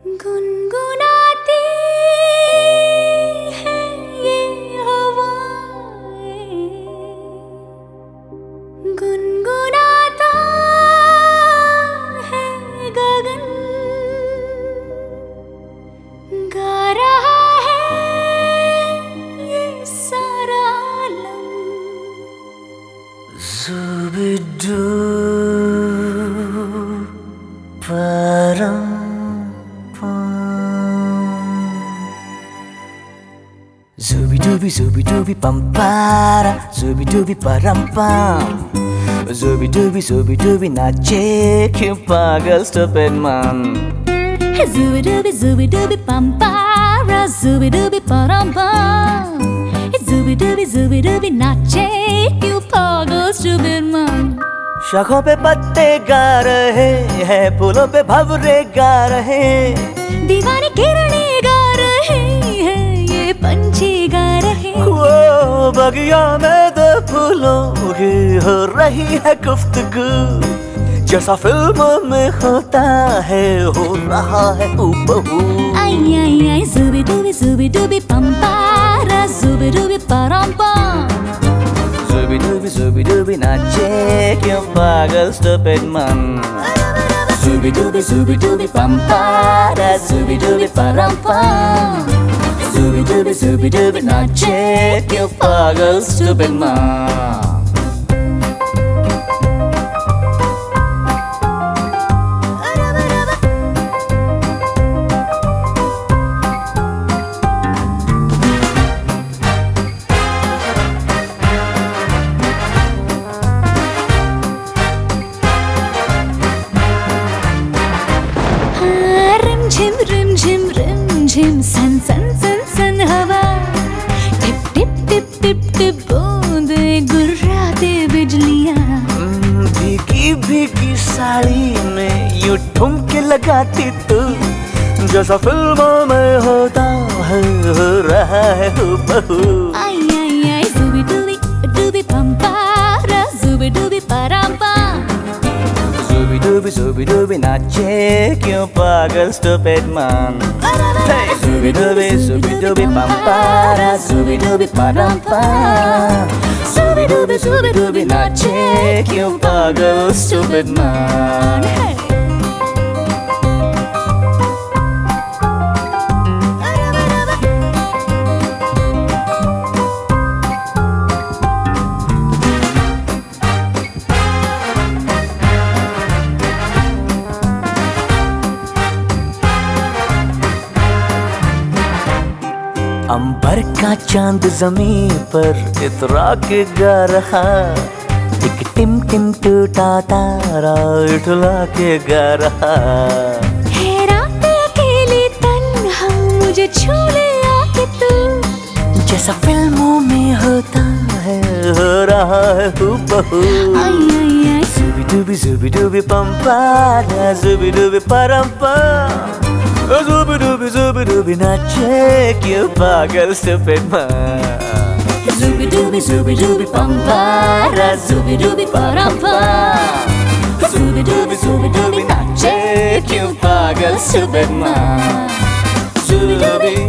गुनगुनाती है ये हवाएं, गुनगुनाता है गगन, गा रहा है ये सारा आलम। Zubidu param Zubi pampara, zubi param pam. Zubi nache kyun pagal stupid man. Zubi pampara, zubi param pam. Zubi नाचे क्यों पागल stupid man. शाखों पे पत्ते गा रहे हैं, फूलों पे भंवरे गा रहे, दीवानी किरणें गा रहे हैं, ये पंछी गा रहे। वो बगिया में दो फूलों की हो रही है गुफ्तगू, जैसा फिल्मों में होता है हो रहा है हूबहू। आई zubi pampara, zubi param pam. Zubi nache kyun pagal stupid man. Zubi pampara, zubi param pam. Zubi nache kyun pagal stupid man. रिम सन सन सन सन हवा, टिप टिप टिप टिप टिप बूंदे गुर्राते बिजलियां। भीगी साड़ी में यूं ठुमके लगाती तू, जैसा फिल्मों में होता है हो रहा है हूबहू। आई zubi pampara, zubi param pam. Zubi nache kyun pagal stupid man. Zubi pampara, zubi param pam. Zubi nache kyun pagal stupid man. अंबर का चांद जमीन पर इतरा के गा रहा, एक टिम टिम टूटा तारा उठला के गा रहा। है रात अकेली तन्हा, मुझे छू ले आके तू, जैसा फिल्मों में होता है हो रहा है हूबहू। Zubi pampara, zubi param pam. Zubi nache kyun pagal stupid man. Zubi pampara, zubi param pam. Zubi nache kyun pagal stupid man. Zubi